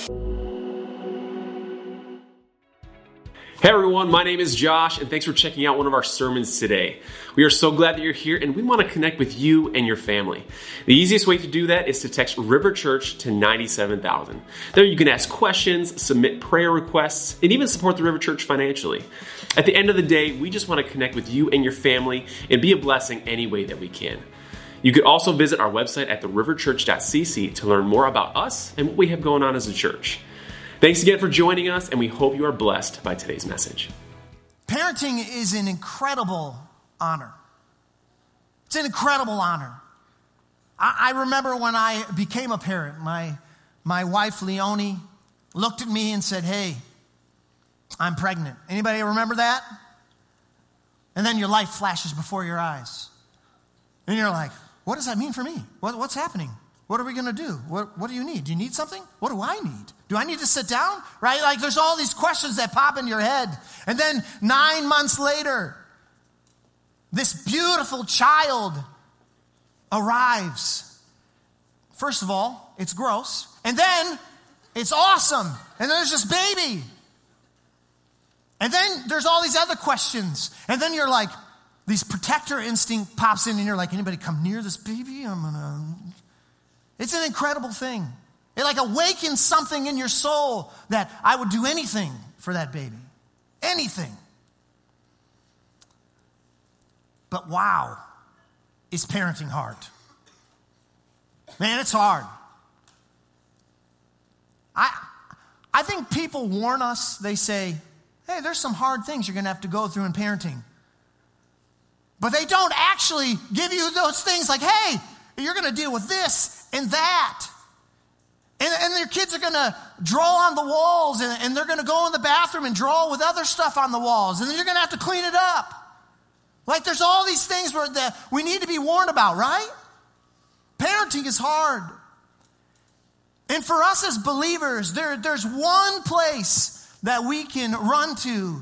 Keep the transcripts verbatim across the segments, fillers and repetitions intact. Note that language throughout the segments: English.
Hey everyone, my name is Josh, and thanks for checking out one of our sermons today. We are so glad that you're here, and we want to connect with you and your family. The easiest way to do that is to text River Church to ninety-seven thousand. There you can ask questions, submit prayer requests, and even support the River Church financially. At the end of the day, we just want to connect with you and your family and be a blessing any way that we can. You could also visit our website at the river church dot c c to learn more about us and what we have going on as a church. Thanks again for joining us, and we hope you are blessed by today's message. Parenting is an incredible honor. It's an incredible honor. I, I remember when I became a parent, my, my wife, Leonie, looked at me and said, "Hey, I'm pregnant." Anybody remember that? And then your life flashes before your eyes. And you're like, what does that mean for me? What, what's happening? What are we going to do? What, what do you need? Do you need something? What do I need? Do I need to sit down? Right? Like there's all these questions that pop in your head. And then nine months later, this beautiful child arrives. First of all, it's gross. And then it's awesome. And then there's this baby. And then there's all these other questions. And then you're like, this protector instinct pops in and you're like, anybody come near this baby? I'm gonna... It's an incredible thing. It like awakens something in your soul that I would do anything for that baby. Anything. But wow, is parenting hard. Man, it's hard. I, I think people warn us. They say, hey, there's some hard things you're going to have to go through in parenting. But they don't actually give you those things like, hey, you're going to deal with this and that. And, and your kids are going to draw on the walls, and, and they're going to go in the bathroom and draw with other stuff on the walls. And then you're going to have to clean it up. Like there's all these things where that we need to be warned about, right? Parenting is hard. And for us as believers, there, there's one place that we can run to.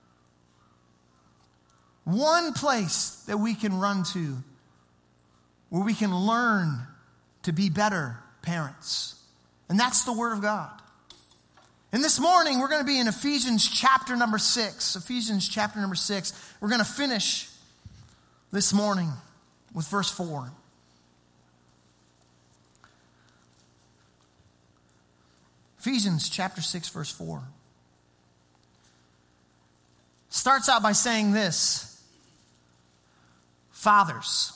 One place that we can run to where we can learn to be better parents. And that's the Word of God. And this morning, we're going to be in Ephesians chapter number six. Ephesians chapter number six. We're going to finish this morning with verse four. Ephesians chapter six, verse four. Starts out by saying this. Fathers.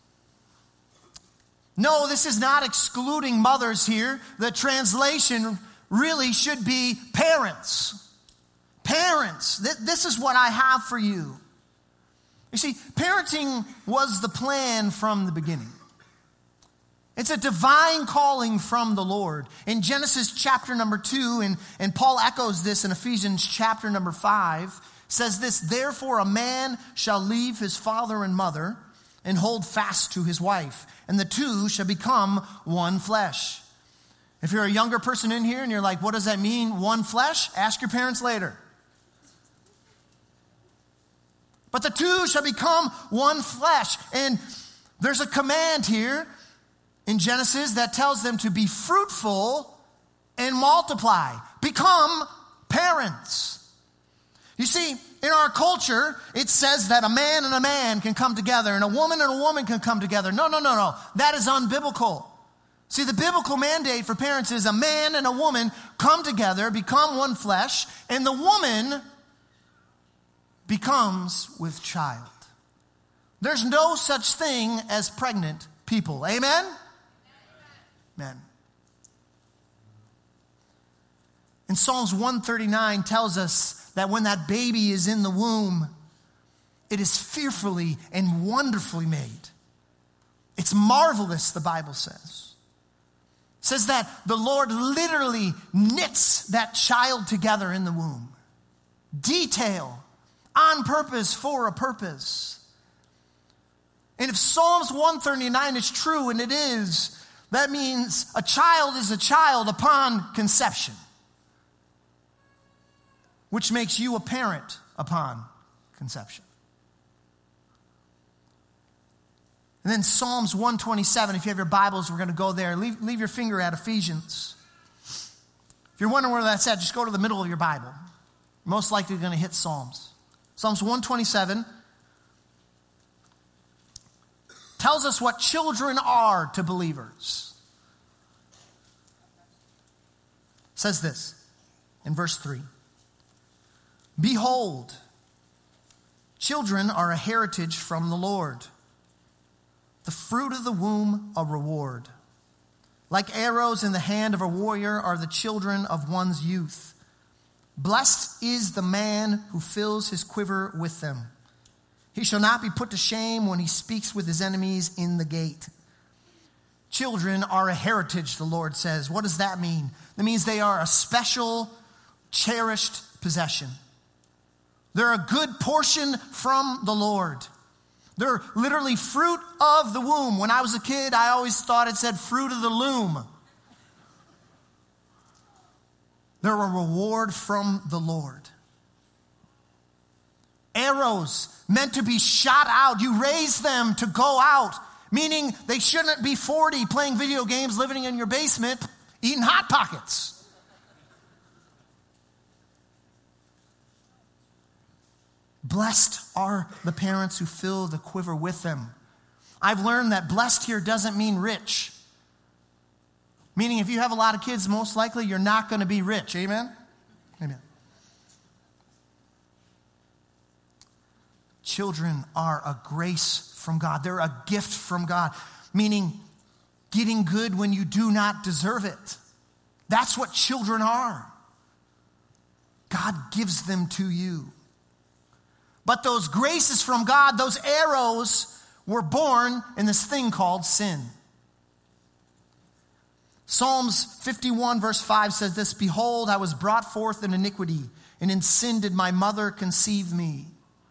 No, this is not excluding mothers here. The translation really should be parents. Parents. This is what I have for you. You see, parenting was the plan from the beginning. It's a divine calling from the Lord. In Genesis chapter number two, and, and Paul echoes this in Ephesians chapter number five, says this, therefore a man shall leave his father and mother and hold fast to his wife, and the two shall become one flesh. If you're a younger person in here and you're like, what does that mean, one flesh? Ask your parents later. But the two shall become one flesh. And there's a command here in Genesis that tells them to be fruitful and multiply. Become parents. You see, in our culture, it says that a man and a man can come together and a woman and a woman can come together. No, no, no, no. That is unbiblical. See, the biblical mandate for parents is a man and a woman come together, become one flesh, and the woman becomes with child. There's no such thing as pregnant people. Amen? Amen. And Psalms one thirty-nine tells us that when that baby is in the womb, it is fearfully and wonderfully made. It's marvelous, the Bible says. It says that the Lord literally knits that child together in the womb. Detail, on purpose, for a purpose. And if Psalms one thirty-nine is true, and it is, that means a child is a child upon conception, which makes you a parent upon conception. And then Psalms one twenty-seven, if you have your Bibles, we're going to go there. Leave, leave your finger at Ephesians. If you're wondering where that's at, just go to the middle of your Bible. You're most likely going to hit Psalms. Psalms one twenty-seven tells us what children are to believers. It says this in verse three. Behold, children are a heritage from the Lord, the fruit of the womb a reward. Like arrows in the hand of a warrior are the children of one's youth. Blessed is the man who fills his quiver with them. He shall not be put to shame when he speaks with his enemies in the gate. Children are a heritage, the Lord says. What does that mean? That means they are a special, cherished possession. They're a good portion from the Lord. They're literally fruit of the womb. When I was a kid, I always thought it said fruit of the loom. They're a reward from the Lord. Arrows meant to be shot out. You raise them to go out, meaning they shouldn't be forty playing video games, living in your basement, eating Hot Pockets. Blessed are the parents who fill the quiver with them. I've learned that blessed here doesn't mean rich. Meaning if you have a lot of kids, most likely you're not going to be rich. Amen? Amen. Children are a grace from God. They're a gift from God. Meaning getting good when you do not deserve it. That's what children are. God gives them to you. But those graces from God, those arrows, were born in this thing called sin. Psalms fifty-one verse five says this, Behold, I was brought forth in iniquity, and in sin did my mother conceive me.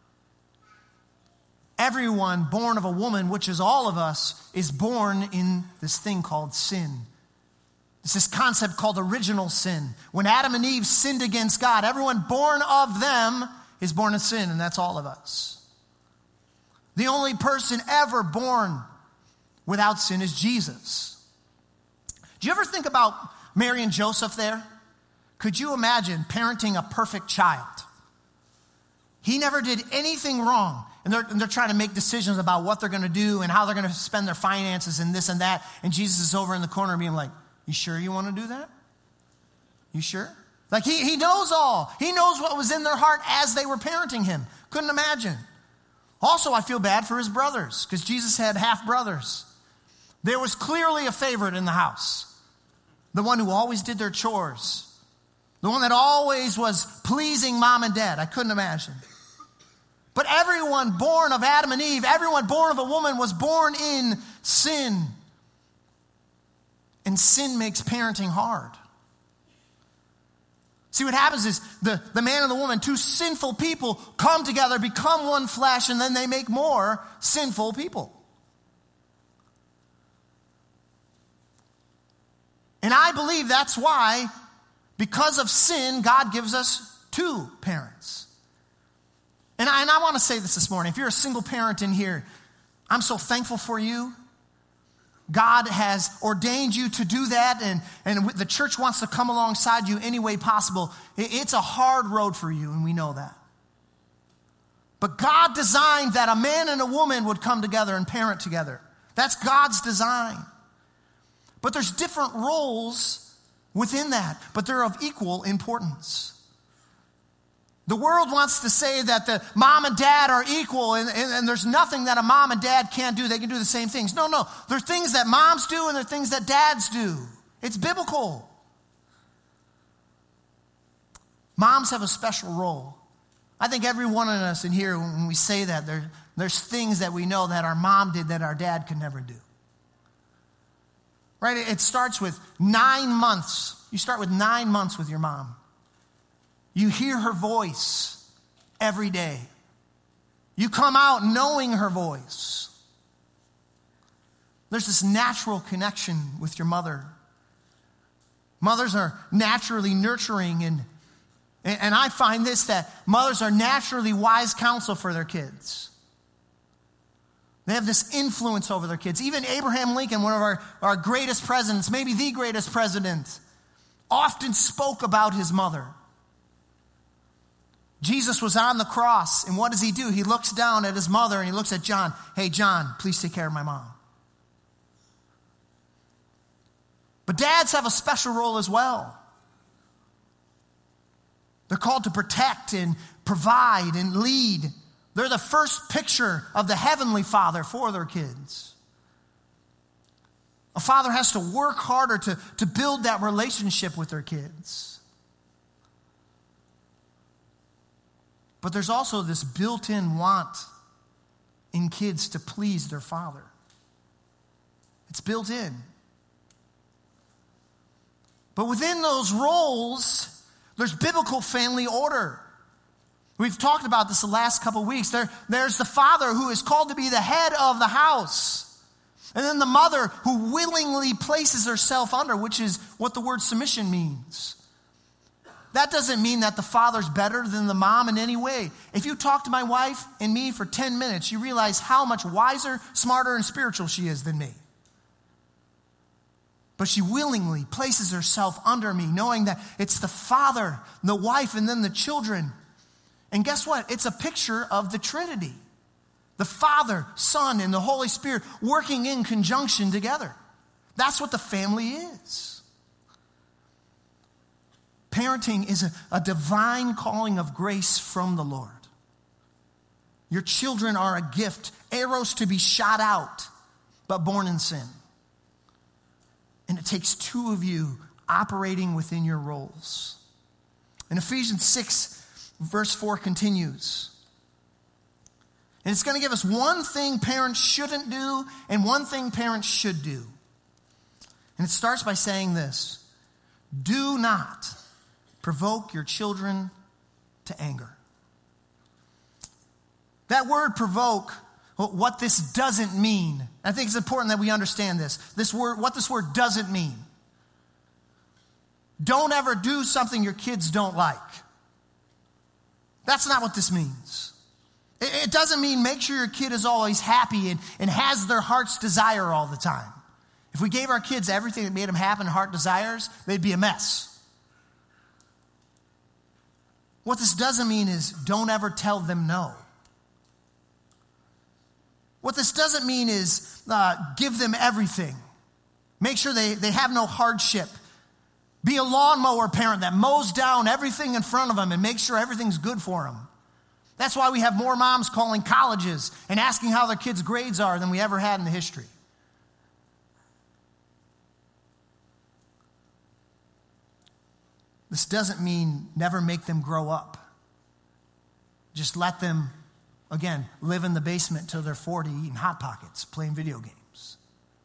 Everyone born of a woman, which is all of us, is born in this thing called sin. It's this concept called original sin. When Adam and Eve sinned against God, everyone born of them is born in sin, and that's all of us. The only person ever born without sin is Jesus. Do you ever think about Mary and Joseph there? Could you imagine parenting a perfect child? He never did anything wrong. And they're, and they're trying to make decisions about what they're going to do and how they're going to spend their finances and this and that. And Jesus is over in the corner being like, you sure you want to do that? You sure? Like he, he knows all. He knows what was in their heart as they were parenting him. Couldn't imagine. Also, I feel bad for his brothers because Jesus had half brothers. There was clearly a favorite in the house. The one who always did their chores. The one that always was pleasing mom and dad. I couldn't imagine. But everyone born of Adam and Eve, everyone born of a woman was born in sin. And sin makes parenting hard. See, what happens is the, the man and the woman, two sinful people, come together, become one flesh, and then they make more sinful people. And I believe that's why, because of sin, God gives us two parents. And I, and I want to say this this morning. If you're a single parent in here, I'm so thankful for you. God has ordained you to do that, and, and the church wants to come alongside you any way possible. It's a hard road for you, and we know that. But God designed that a man and a woman would come together and parent together. That's God's design. But there's different roles within that, but they're of equal importance. The world wants to say that the mom and dad are equal and, and, and there's nothing that a mom and dad can't do. They can do the same things. No, no. There are things that moms do and there are things that dads do. It's biblical. Moms have a special role. I think every one of us in here, when we say that, there, there's things that we know that our mom did that our dad could never do. Right? It starts with nine months. You start with nine months with your mom. You hear her voice every day. You come out knowing her voice. There's this natural connection with your mother. Mothers are naturally nurturing, and, and I find this, that mothers are naturally wise counsel for their kids. They have this influence over their kids. Even Abraham Lincoln, one of our, our greatest presidents, maybe the greatest president, often spoke about his mother. Jesus was on the cross, and what does he do? He looks down at his mother and he looks at John. Hey, John, please take care of my mom. But dads have a special role as well. They're called to protect and provide and lead. They're the first picture of the Heavenly Father for their kids. A father has to work harder to, to build that relationship with their kids. But there's also this built-in want in kids to please their father. It's built in. But within those roles, there's biblical family order. We've talked about this the last couple of weeks. There, there's the father who is called to be the head of the house. And then the mother who willingly places herself under, which is what the word submission means. That doesn't mean that the father's better than the mom in any way. If you talk to my wife and me for ten minutes, you realize how much wiser, smarter, and spiritual she is than me. But she willingly places herself under me, knowing that it's the father, the wife, and then the children. And guess what? It's a picture of the Trinity. The Father, Son, and the Holy Spirit working in conjunction together. That's what the family is. Parenting is a, a divine calling of grace from the Lord. Your children are a gift, arrows to be shot out, but born in sin. And it takes two of you operating within your roles. And Ephesians six, verse four continues. And it's going to give us one thing parents shouldn't do and one thing parents should do. And it starts by saying this: do not provoke your children to anger. That word provoke, what this doesn't mean. I think it's important that we understand this. This word, what this word doesn't mean. Don't ever do something your kids don't like. That's not what this means. It, it doesn't mean make sure your kid is always happy and, and has their heart's desire all the time. If we gave our kids everything that made them happy and heart desires, they'd be a mess. What this doesn't mean is don't ever tell them no. What this doesn't mean is uh, give them everything. Make sure they, they have no hardship. Be a lawnmower parent that mows down everything in front of them and makes sure everything's good for them. That's why we have more moms calling colleges and asking how their kids' grades are than we ever had in the history. This doesn't mean never make them grow up. Just let them, again, live in the basement till they're forty, eating Hot Pockets, playing video games.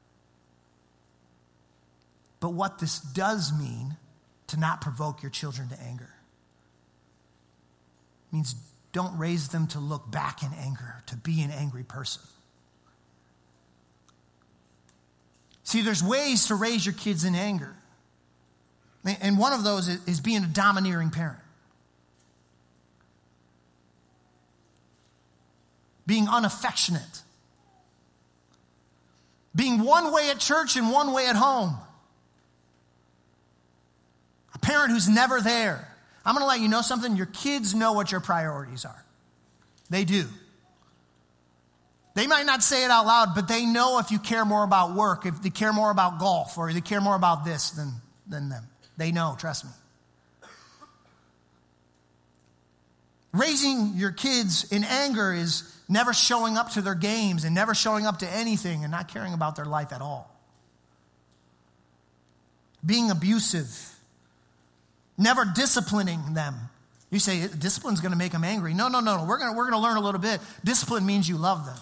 But what this does mean, to not provoke your children to anger, means don't raise them to look back in anger, to be an angry person. See, there's ways to raise your kids in anger. And one of those is being a domineering parent. Being unaffectionate. Being one way at church and one way at home. A parent who's never there. I'm going to let you know something. Your kids know what your priorities are. They do. They might not say it out loud, but they know if you care more about work, if they care more about golf, or they care more about this than, than them. They know, trust me. Raising your kids in anger is never showing up to their games and never showing up to anything and not caring about their life at all. Being abusive. Never disciplining them. You say, discipline's going to make them angry. No, no, no, no. We're going we're going to learn a little bit. Discipline means you love them.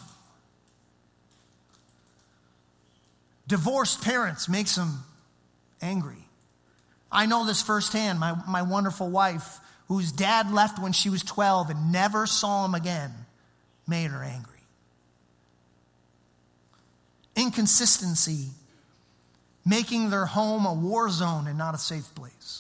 Divorced parents makes them angry. I know this firsthand. My, my wonderful wife, whose dad left when she was twelve and never saw him again, made her angry. Inconsistency, making their home a war zone and not a safe place.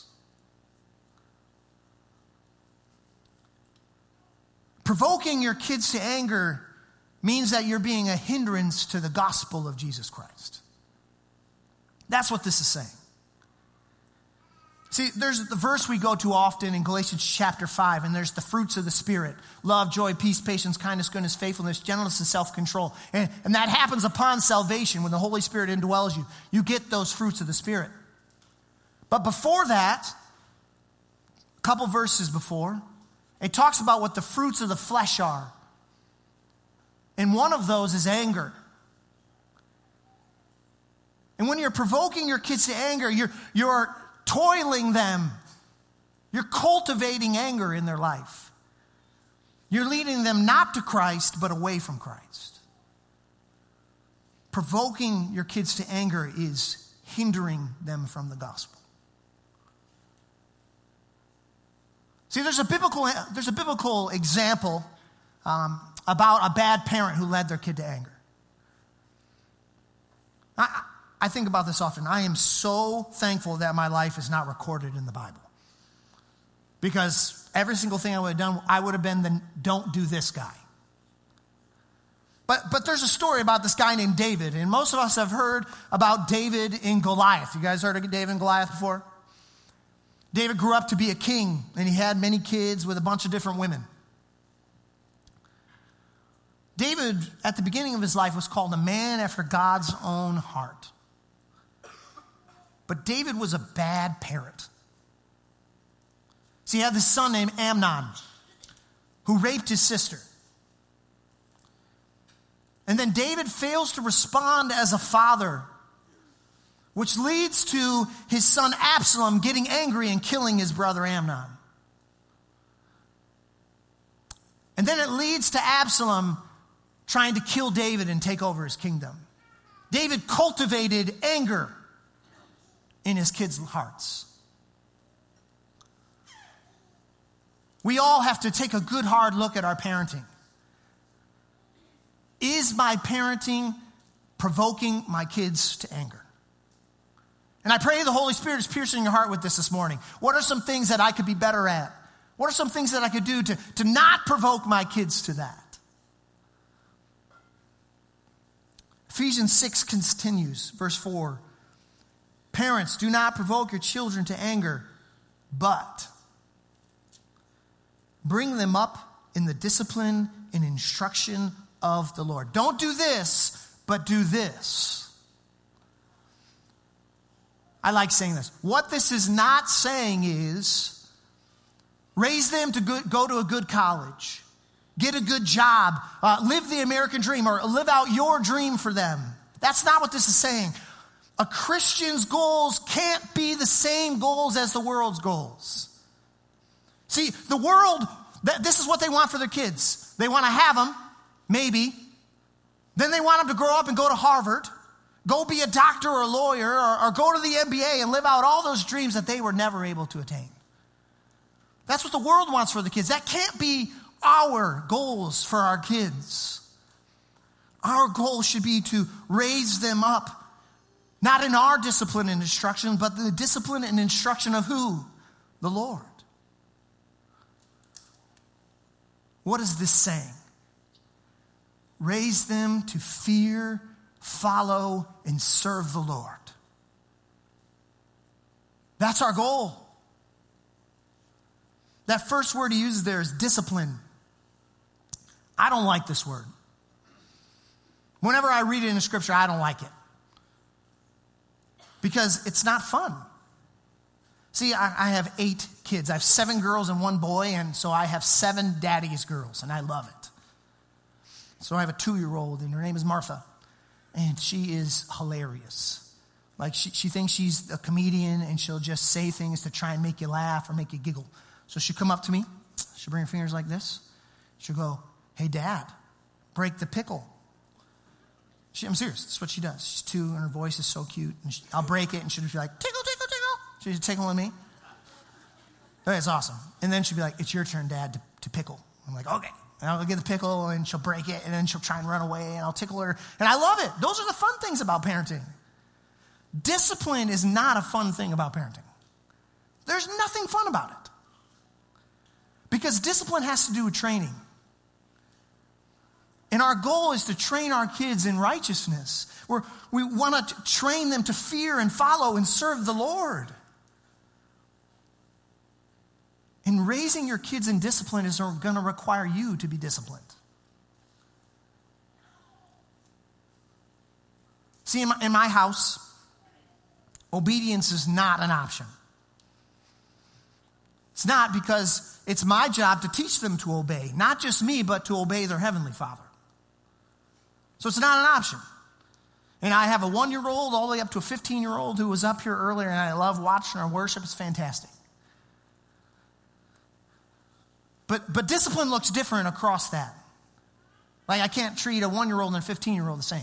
Provoking your kids to anger means that you're being a hindrance to the gospel of Jesus Christ. That's what this is saying. See, there's the verse we go to often in Galatians chapter five, and there's the fruits of the Spirit. Love, joy, peace, patience, kindness, goodness, faithfulness, gentleness, and self-control. And, and that happens upon salvation when the Holy Spirit indwells you. You get those fruits of the Spirit. But before that, a couple verses before, it talks about what the fruits of the flesh are. And one of those is anger. And when you're provoking your kids to anger, you're, you're toiling them. You're cultivating anger in their life. You're leading them not to Christ, but away from Christ. Provoking your kids to anger is hindering them from the gospel. See, there's a biblical, there's a biblical example um, about a bad parent who led their kid to anger. I, I think about this often. I am so thankful that my life is not recorded in the Bible. Because every single thing I would have done, I would have been the don't do this guy. But, but there's a story about this guy named David, and most of us have heard about David and Goliath. You guys heard of David and Goliath before? David grew up to be a king, and he had many kids with a bunch of different women. David, at the beginning of his life, was called a man after God's own heart. But David was a bad parent. See, he had this son named Amnon, who raped his sister. And then David fails to respond as a father, which leads to his son Absalom getting angry and killing his brother Amnon. And then it leads to Absalom trying to kill David and take over his kingdom. David cultivated anger in his kids' hearts. We all have to take a good hard look at our parenting. Is my parenting provoking my kids to anger? And I pray the Holy Spirit is piercing your heart with this this morning. What are some things that I could be better at? What are some things that I could do to, to not provoke my kids to that? Ephesians six continues, verse four. Parents, do not provoke your children to anger, but bring them up in the discipline and instruction of the Lord. Don't do this, but do this. I like saying this. What this is not saying is raise them to go, go to a good college, get a good job, uh, live the American dream, or live out your dream for them. That's not what this is saying. A Christian's goals can't be the same goals as the world's goals. See, the world, this is what they want for their kids. They want to have them, maybe. Then they want them to grow up and go to Harvard, go be a doctor or a lawyer, or, or go to the M B A and live out all those dreams that they were never able to attain. That's what the world wants for the kids. That can't be our goals for our kids. Our goal should be to raise them up, not in our discipline and instruction, but the discipline and instruction of who? The Lord. What is this saying? Raise them to fear, follow, and serve the Lord. That's our goal. That first word he uses there is discipline. I don't like this word. Whenever I read it in the scripture, I don't like it. Because it's not fun. See, I, I have eight kids. I have seven girls and one boy, and so I have seven daddy's girls, and I love it. So I have a two-year-old, and her name is Martha, and she is hilarious. Like, she, she thinks she's a comedian, and she'll just say things to try and make you laugh or make you giggle. So she'll come up to me. She'll bring her fingers like this. She'll go, "Hey, Dad, break the pickle." She, I'm serious. That's what she does. She's two, and her voice is so cute. And she, I'll break it, and she'll be like, "Tickle, tickle, tickle." She's tickling me. That's awesome. And then she'll be like, "It's your turn, Dad, to, to pickle." I'm like, "Okay." And I'll get the pickle, and she'll break it, and then she'll try and run away, and I'll tickle her. And I love it. Those are the fun things about parenting. Discipline is not a fun thing about parenting. There's nothing fun about it. Because discipline has to do with training. And our goal is to train our kids in righteousness. We're, we want to train them to fear and follow and serve the Lord. And raising your kids in discipline is going to require you to be disciplined. See, in my, in my house, obedience is not an option. It's not, because it's my job to teach them to obey. Not just me, but to obey their Heavenly Father. So it's not an option. And I have a one-year-old all the way up to a fifteen-year-old who was up here earlier, and I love watching our worship. It's fantastic. But, but discipline looks different across that. Like, I can't treat a one-year-old and a fifteen-year-old the same.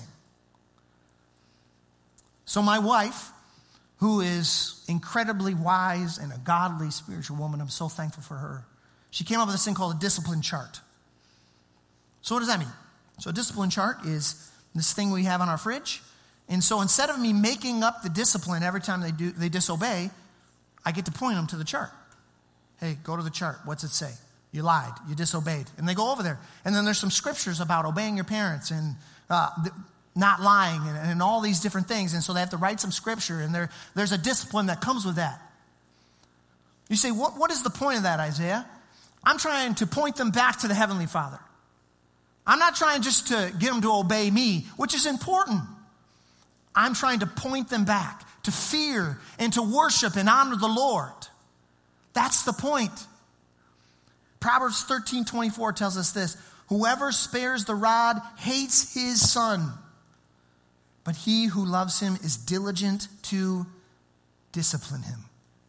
So my wife, who is incredibly wise and a godly spiritual woman, I'm so thankful for her, she came up with this thing called a discipline chart. So what does that mean? So a discipline chart is this thing we have on our fridge. And so instead of me making up the discipline every time they do they disobey, I get to point them to the chart. Hey, go to the chart. What's it say? You lied. You disobeyed. And they go over there. And then there's some scriptures about obeying your parents and uh, th- not lying and, and all these different things. And so they have to write some scripture, and there, there's a discipline that comes with that. You say, what, what is the point of that, Isaiah? I'm trying to point them back to the Heavenly Father. I'm not trying just to get them to obey me, which is important. I'm trying to point them back to fear and to worship and honor the Lord. That's the point. Proverbs thirteen twenty-four tells us this: whoever spares the rod hates his son, but he who loves him is diligent to discipline him.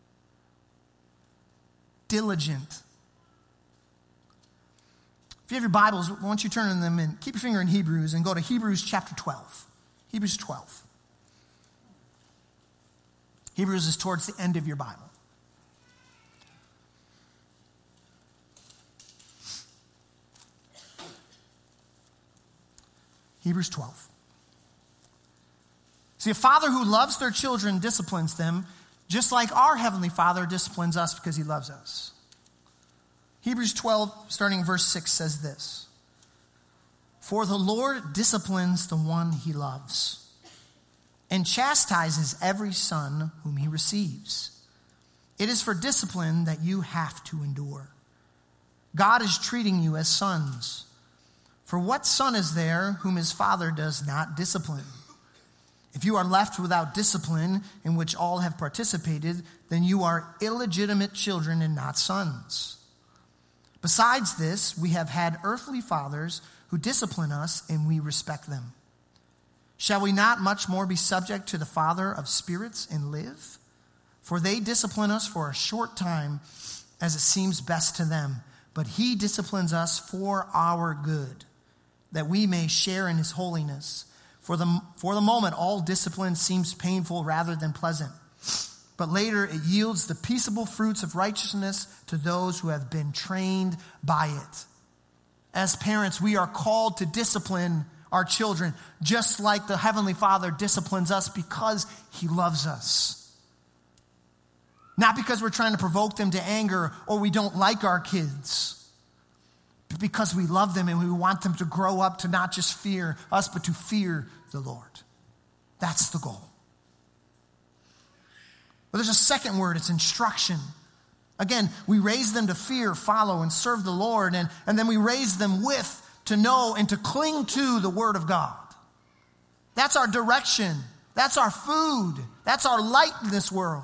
Diligent. If you have your Bibles, why don't you turn in them and keep your finger in Hebrews and go to Hebrews chapter twelve. Hebrews twelve. Hebrews is towards the end of your Bible. Hebrews twelve. See, a father who loves their children disciplines them, just like our Heavenly Father disciplines us because he loves us. Hebrews twelve, starting in verse six, says this: for the Lord disciplines the one he loves, and chastises every son whom he receives. It is for discipline that you have to endure. God is treating you as sons. For what son is there whom his father does not discipline? If you are left without discipline, in which all have participated, then you are illegitimate children and not sons. Besides this, we have had earthly fathers who discipline us, and we respect them. Shall we not much more be subject to the Father of spirits and live? For they discipline us for a short time, as it seems best to them, but he disciplines us for our good, that we may share in his holiness. For the, for the moment, all discipline seems painful rather than pleasant, but later it yields the peaceable fruits of righteousness to those who have been trained by it. As parents, we are called to discipline our children, just like the Heavenly Father disciplines us because he loves us. Not because we're trying to provoke them to anger or we don't like our kids, but because we love them and we want them to grow up to not just fear us, but to fear the Lord. That's the goal. But there's a second word, it's instruction. Again, we raise them to fear, follow, and serve the Lord, and, and then we raise them with, to know, and to cling to the Word of God. That's our direction. That's our food. That's our light in this world.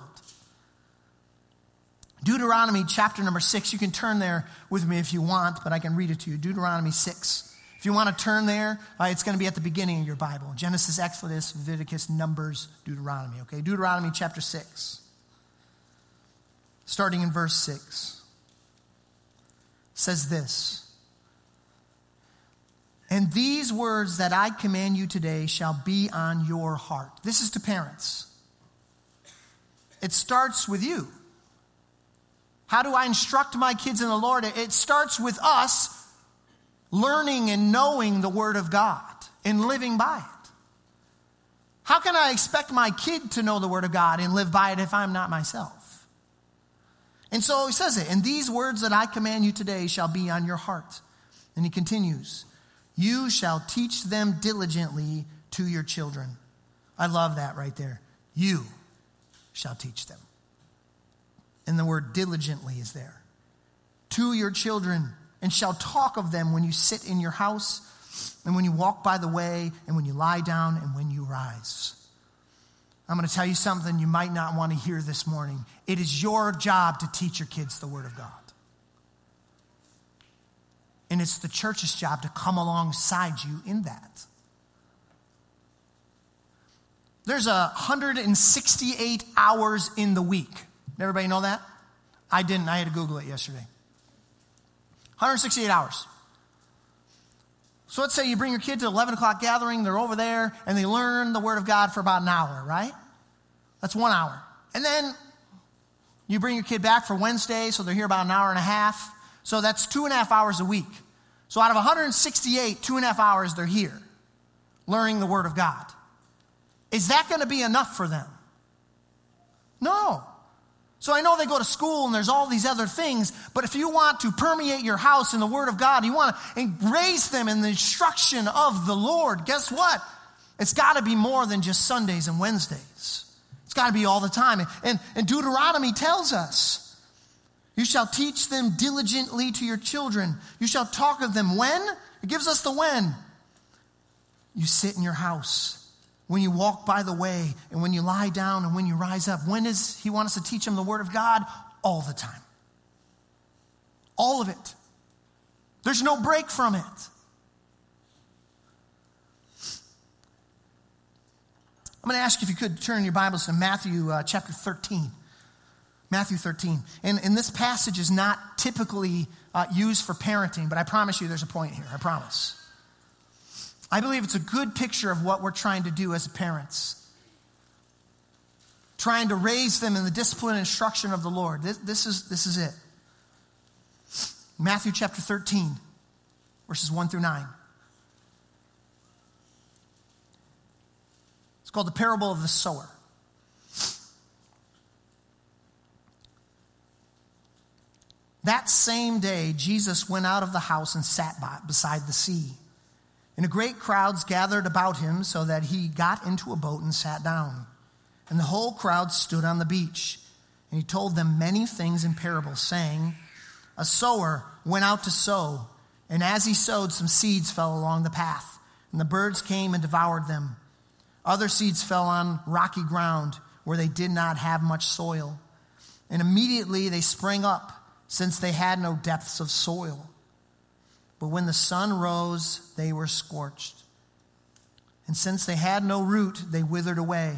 Deuteronomy chapter number six. You can turn there with me if you want, but I can read it to you. Deuteronomy six. If you want to turn there, uh, it's going to be at the beginning of your Bible. Genesis, Exodus, Leviticus, Numbers, Deuteronomy. Okay, Deuteronomy chapter six. Starting in verse six. Says this: and these words that I command you today shall be on your heart. This is to parents. It starts with you. How do I instruct my kids in the Lord? It starts with us learning and knowing the Word of God and living by it. How can I expect my kid to know the Word of God and live by it if I'm not myself? And so he says it, and these words that I command you today shall be on your heart. And he continues, you shall teach them diligently to your children. I love that right there. You shall teach them. And the word diligently is there. to your children, and shall talk of them when you sit in your house, and when you walk by the way, and when you lie down, and when you rise. I'm going to tell you something you might not want to hear this morning. It is your job to teach your kids the Word of God. And it's the church's job to come alongside you in that. There's one hundred sixty-eight hours in the week. Did everybody know that? I didn't. I had to Google it yesterday. one hundred sixty-eight hours. So let's say you bring your kid to eleven o'clock gathering. They're over there, and they learn the Word of God for about an hour, right? That's one hour. And then you bring your kid back for Wednesday, so they're here about an hour and a half. So that's two and a half hours a week. So out of one hundred sixty-eight, two and a half hours they're here learning the Word of God. Is that going to be enough for them? No. So I know they go to school and there's all these other things, but if you want to permeate your house in the Word of God, you want to raise them in the instruction of the Lord, guess what? It's got to be more than just Sundays and Wednesdays. It's got to be all the time. And, and Deuteronomy tells us, you shall teach them diligently to your children. You shall talk of them when? It gives us the when. You sit in your house, when you walk by the way, and when you lie down, and when you rise up. When does he want us to teach them the Word of God? All the time. All of it. There's no break from it. I'm going to ask you if you could turn your Bibles to Matthew uh, chapter thirteen. Matthew thirteen. And, and this passage is not typically uh, used for parenting, but I promise you there's a point here. I promise. I believe it's a good picture of what we're trying to do as parents. Trying to raise them in the discipline and instruction of the Lord. This, this, is, this is it. Matthew chapter thirteen, verses one through nine. It's called the parable of the sower. That same day, Jesus went out of the house and sat by, beside the sea. And a great crowds gathered about him, so that he got into a boat and sat down. And the whole crowd stood on the beach. And he told them many things in parables, saying, a sower went out to sow, and as he sowed, some seeds fell along the path, and the birds came and devoured them. Other seeds fell on rocky ground, where they did not have much soil. And immediately they sprang up, since they had no depths of soil. But when the sun rose, they were scorched. And since they had no root, they withered away.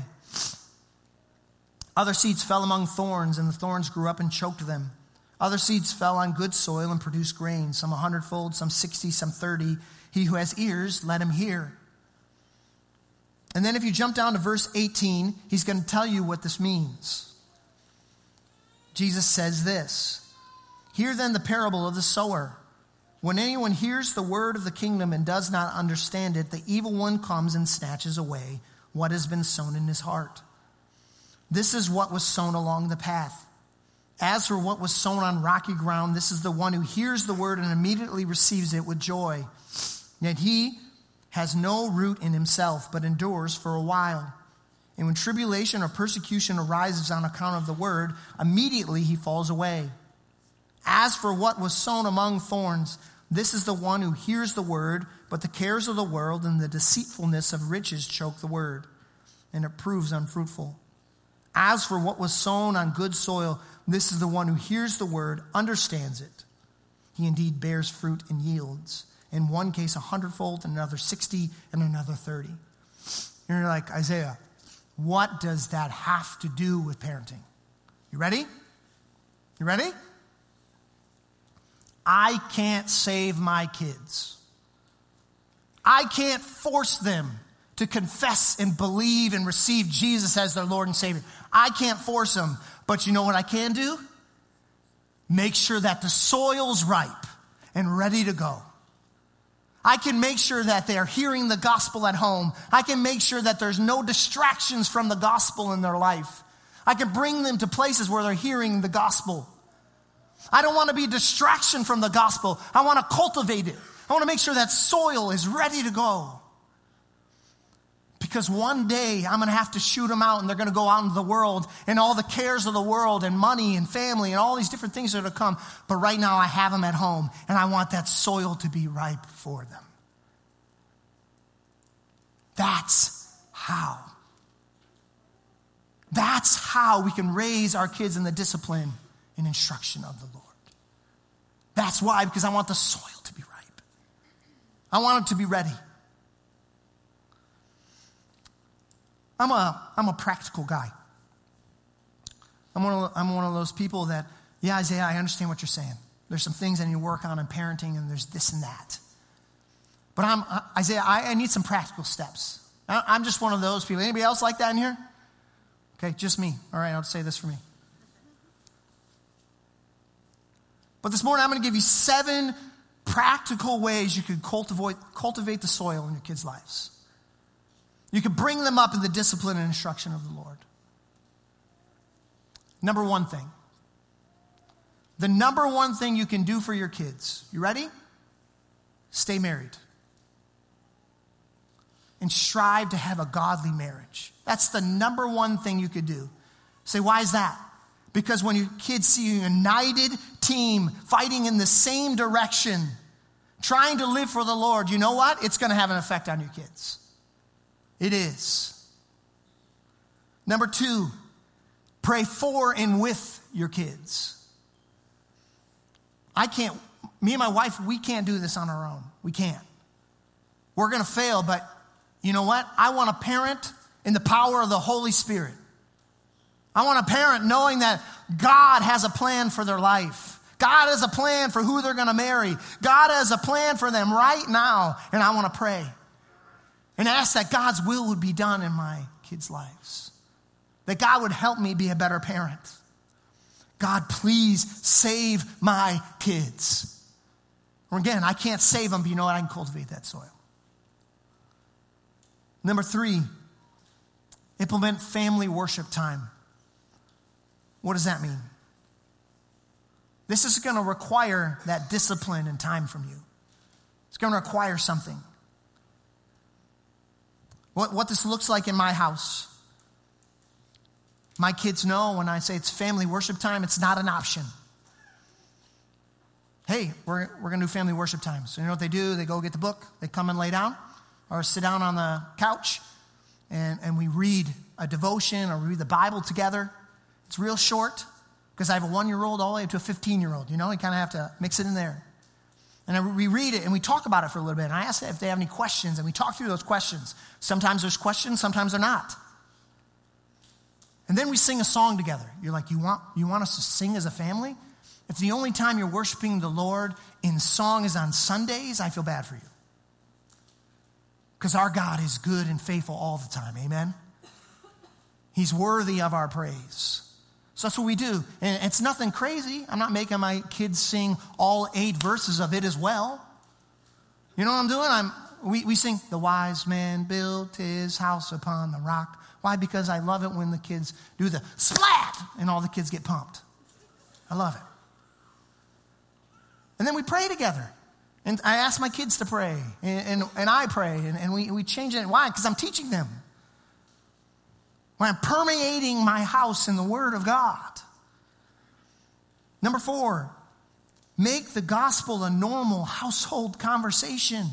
Other seeds fell among thorns, and the thorns grew up and choked them. Other seeds fell on good soil and produced grain, some a hundredfold, some sixty, some thirty. He who has ears, let him hear. And then if you jump down to verse eighteen, he's going to tell you what this means. Jesus says this, hear then the parable of the sower. When anyone hears the word of the kingdom and does not understand it, the evil one comes and snatches away what has been sown in his heart. This is what was sown along the path. As for what was sown on rocky ground, this is the one who hears the word and immediately receives it with joy. Yet he has no root in himself, but endures for a while. And when tribulation or persecution arises on account of the word, immediately he falls away. As for what was sown among thorns, this is the one who hears the word, but the cares of the world and the deceitfulness of riches choke the word, and it proves unfruitful. As for what was sown on good soil, this is the one who hears the word, understands it. He indeed bears fruit and yields. In one case a hundredfold, in another sixty, and another thirty. And you're like, Isaiah, what does that have to do with parenting? You ready? You ready? I can't save my kids. I can't force them to confess and believe and receive Jesus as their Lord and Savior. I can't force them. But you know what I can do? Make sure that the soil's ripe and ready to go. I can make sure that they're hearing the gospel at home. I can make sure that there's no distractions from the gospel in their life. I can bring them to places where they're hearing the gospel. I don't want to be a distraction from the gospel. I want to cultivate it. I want to make sure that soil is ready to go. Because one day I'm going to have to shoot them out and they're going to go out into the world and all the cares of the world and money and family and all these different things are going to come. But right now I have them at home and I want that soil to be ripe for them. That's how. That's how we can raise our kids in the discipline and instruction of the Lord. That's why, because I want the soil to be ripe. I want it to be ready. I'm a, I'm a practical guy. I'm one, of, I'm one of those people that, yeah, Isaiah, I understand what you're saying. There's some things I need to work on in parenting, and there's this and that. But I'm Isaiah, I, I need some practical steps. I, I'm just one of those people. Anybody else like that in here? Okay, just me. All right, I'll say this for me. But this morning, I'm going to give you seven practical ways you can cultivate, cultivate the soil in your kids' lives. You can bring them up in the discipline and instruction of the Lord. Number one thing. The number one thing you can do for your kids. You ready? Stay married. And strive to have a godly marriage. That's the number one thing you could do. Say, why is that? Because when your kids see a united team fighting in the same direction, trying to live for the Lord, you know what? It's going to have an effect on your kids. It is. Number two, pray for and with your kids. I can't, me and my wife, we can't do this on our own. We can't. We're going to fail, but you know what? I want a parent in the power of the Holy Spirit. I want a parent knowing that God has a plan for their life. God has a plan for who they're going to marry. God has a plan for them right now, and I want to pray and ask that God's will would be done in my kids' lives. That God would help me be a better parent. God, please save my kids. Or again, I can't save them, but you know what? I can cultivate that soil. Number three, implement family worship time. What does that mean? This is going to require that discipline and time from you. It's going to require something. What, what this looks like in my house. My kids know when I say it's family worship time, it's not an option. Hey, we're, we're going to do family worship time. So you know what they do? They go get the book. They come and lay down or sit down on the couch and, and we read a devotion or we read the Bible together. It's real short because I have a one-year-old all the way up to a fifteen-year-old. You know, you kind of have to mix it in there. And I, we read it and we talk about it for a little bit. And I ask them if they have any questions and we talk through those questions. Sometimes there's questions, sometimes they're not. And then we sing a song together. You're like, you want, you want us to sing as a family? If the only time you're worshiping the Lord in song is on Sundays, I feel bad for you. Because our God is good and faithful all the time. Amen? He's worthy of our praise. So that's what we do. And it's nothing crazy. I'm not making my kids sing all eight verses of it as well. You know what I'm doing? I'm we, we sing, the wise man built his house upon the rock. Why? Because I love it when the kids do the splat and all the kids get pumped. I love it. And then we pray together. And I ask my kids to pray. And, and, and I pray. And, and we, we change it. Why? Because I'm teaching them. When I'm permeating my house in the Word of God. Number four, make the gospel a normal household conversation.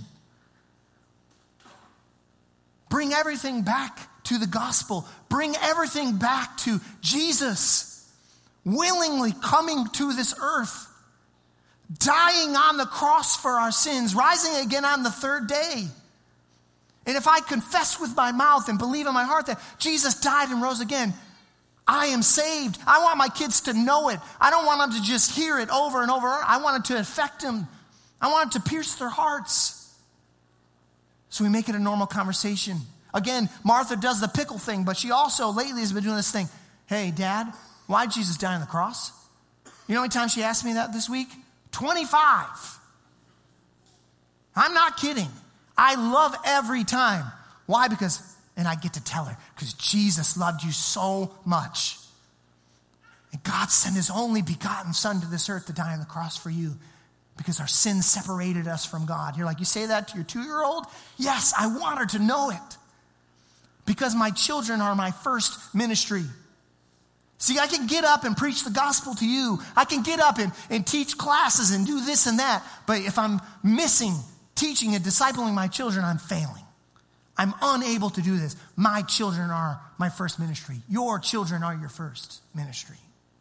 Bring everything back to the gospel. Bring everything back to Jesus willingly coming to this earth, dying on the cross for our sins, rising again on the third day. And if I confess with my mouth and believe in my heart that Jesus died and rose again, I am saved. I want my kids to know it. I don't want them to just hear it over and over. I want it to affect them. I want it to pierce their hearts. So we make it a normal conversation. Again, Martha does the pickle thing, but she also lately has been doing this thing. Hey, Dad, why did Jesus die on the cross? You know how many times she asked me that this week? twenty-five. I'm not kidding. I love every time. Why? Because, and I get to tell her, because Jesus loved you so much. And God sent his only begotten son to this earth to die on the cross for you. Because our sins separated us from God. You're like, you say that to your two-year-old? Yes, I want her to know it. because my children are my first ministry. See, I can get up and preach the gospel to you. I can get up and, and teach classes and do this and that. But if I'm missing teaching and discipling my children, I'm failing. I'm unable to do this. My children are my first ministry. Your children are your first ministry.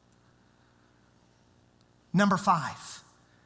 Number five,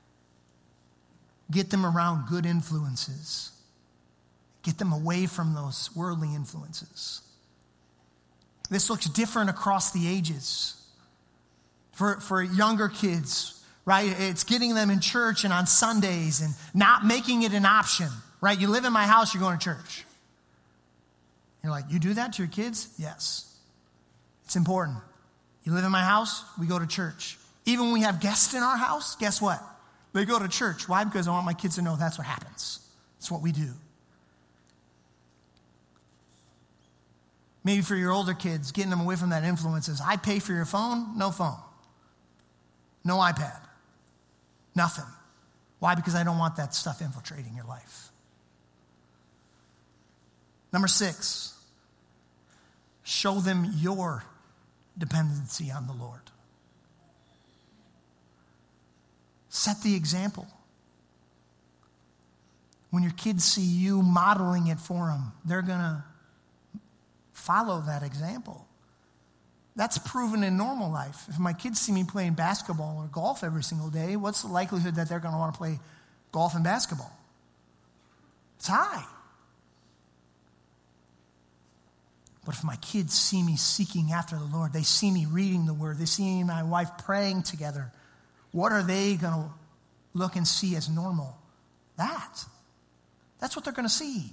get them around good influences. Get them away from those worldly influences. This looks different across the ages. For, for younger kids, right, it's getting them in church and on Sundays and not making it an option, right? You live in my house, you're going to church. You're like, you do that to your kids? Yes. It's important. You live in my house, we go to church. Even when we have guests in our house, guess what? They go to church. Why? Because I want my kids to know that's what happens. It's what we do. Maybe for your older kids, getting them away from that influences. I pay for your phone, no phone. No iPad. Nothing. Why? Because I don't want that stuff infiltrating your life. Number six, show them your dependency on the Lord. Set the example. When your kids see you modeling it for them, they're going to follow that example. That's proven in normal life. If my kids see me playing basketball or golf every single day, what's the likelihood that they're going to want to play golf and basketball? It's high. But if my kids see me seeking after the Lord, they see me reading the Word, they see me and my wife praying together, what are they going to look and see as normal? That. That's what they're going to see.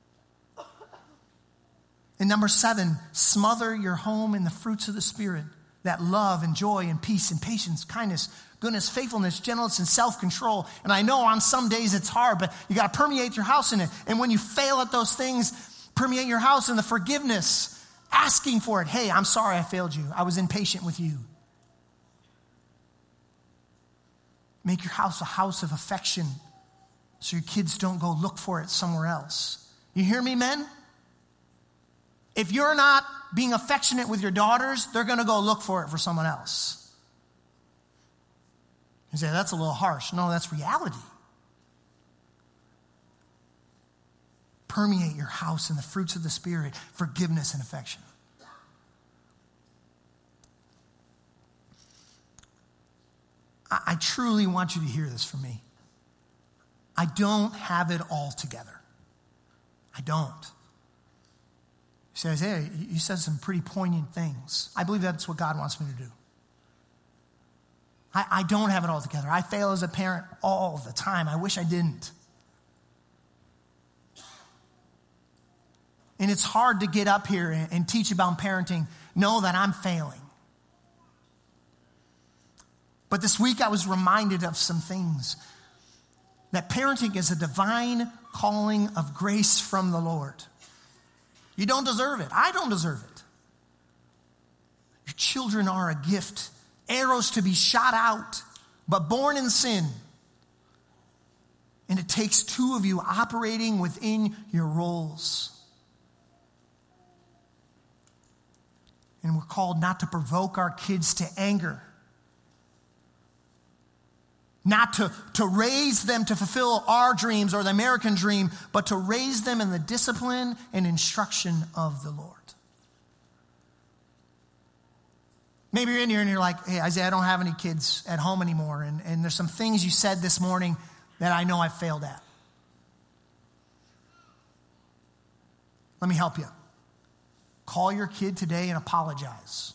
And number seven, smother your home in the fruits of the Spirit. That love and joy and peace and patience, kindness, goodness, faithfulness, gentleness, and self-control. And I know on some days it's hard, but you got to permeate your house in it. And when you fail at those things, permeate your house in the forgiveness, asking for it. Hey, I'm sorry I failed you. I was impatient with you. Make your house a house of affection so your kids don't go look for it somewhere else. You hear me, men? If you're not being affectionate with your daughters, they're going to go look for it for someone else. You say, that's a little harsh. No, that's reality. Permeate your house in the fruits of the Spirit, forgiveness and affection. I, I truly want you to hear this from me. I don't have it all together. I don't. He says, hey, you said some pretty poignant things. I believe that's what God wants me to do. I, I don't have it all together. I fail as a parent all the time. I wish I didn't. And it's hard to get up here and, and teach about parenting, know that I'm failing. But this week I was reminded of some things. That parenting is a divine calling of grace from the Lord. You don't deserve it. I don't deserve it. Your children are a gift, arrows to be shot out, but born in sin. And it takes two of you operating within your roles. And we're called not to provoke our kids to anger. Not to, to raise them to fulfill our dreams or the American dream, but to raise them in the discipline and instruction of the Lord. Maybe you're in here and you're like, hey, Isaiah, I don't have any kids at home anymore. And, and there's some things you said this morning that I know I failed at. Let me help you. Call your kid today and apologize.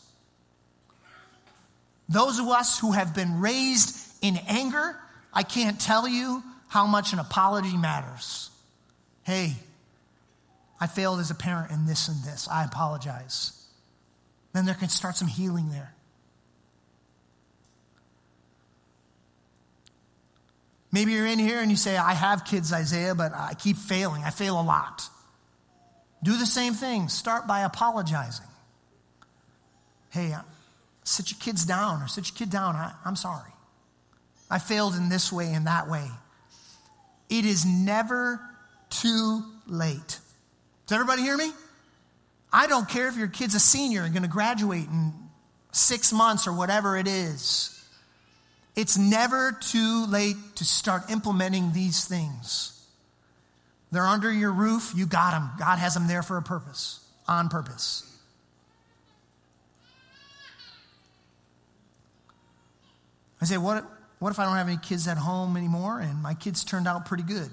Those of us who have been raised in anger, I can't tell you how much an apology matters. Hey, I failed as a parent in this and this. I apologize. Then there can start some healing there. Maybe you're in here and you say, I have kids, Isaiah, but I keep failing. I fail a lot. Do the same thing. Start by apologizing. Hey, sit your kids down or sit your kid down. I, I'm sorry. I failed in this way and that way. It is never too late. Does everybody hear me? I don't care if your kid's a senior and going to graduate in six months or whatever it is. It's never too late to start implementing these things. They're under your roof. You got them. God has them there for a purpose, on purpose. I say, what, what if I don't have any kids at home anymore and my kids turned out pretty good?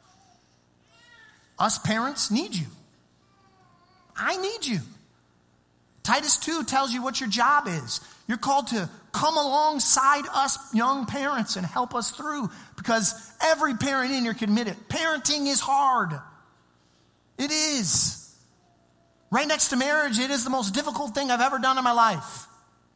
Us parents need you. I need you. Titus two tells you what your job is. You're called to come alongside us young parents and help us through, because every parent in here can admit it. Parenting is hard. It is. Right next to marriage, it is the most difficult thing I've ever done in my life.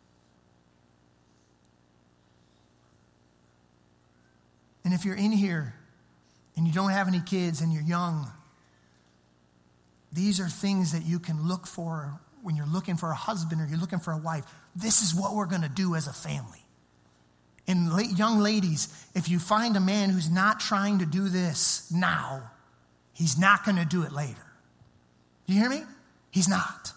And if you're in here and you don't have any kids and you're young, these are things that you can look for when you're looking for a husband or you're looking for a wife. This is what we're going to do as a family. And late, young ladies, if you find a man who's not trying to do this now, he's not going to do it later. Do you hear me? He's not.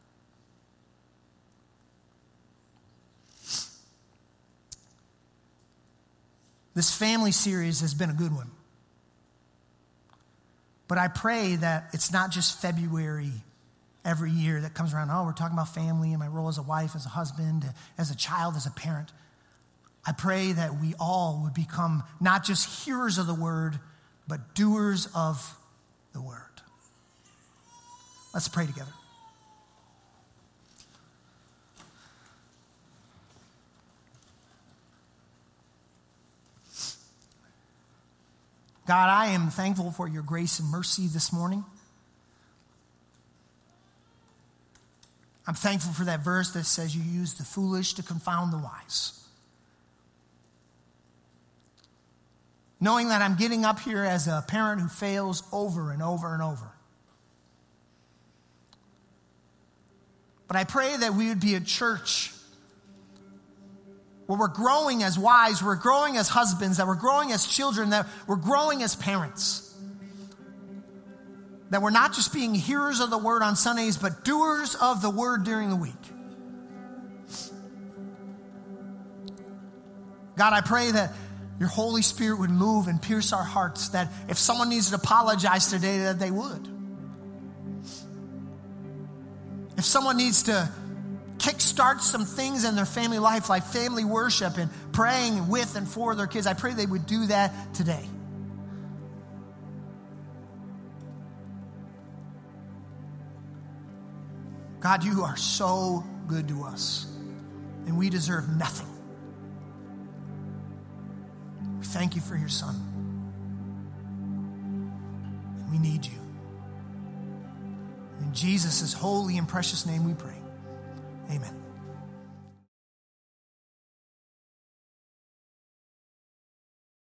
This family series has been a good one. But I pray that it's not just February every year that comes around. Oh, we're talking about family and my role as a wife, as a husband, as a child, as a parent. I pray that we all would become not just hearers of the word, but doers of the word. Let's pray together. God, I am thankful for your grace and mercy this morning. I'm thankful for that verse that says you use the foolish to confound the wise. Knowing that I'm getting up here as a parent who fails over and over and over. But I pray that we would be a church where we're growing as wives, we're growing as husbands, that we're growing as children, that we're growing as parents. That we're not just being hearers of the word on Sundays, but doers of the word during the week. God, I pray that your Holy Spirit would move and pierce our hearts, that if someone needs to apologize today, that they would. If someone needs to kickstart some things in their family life, like family worship and praying with and for their kids, I pray they would do that today. God, you are so good to us, and we deserve nothing. We thank you for your Son, and we need you. In Jesus' holy and precious name we pray. Amen.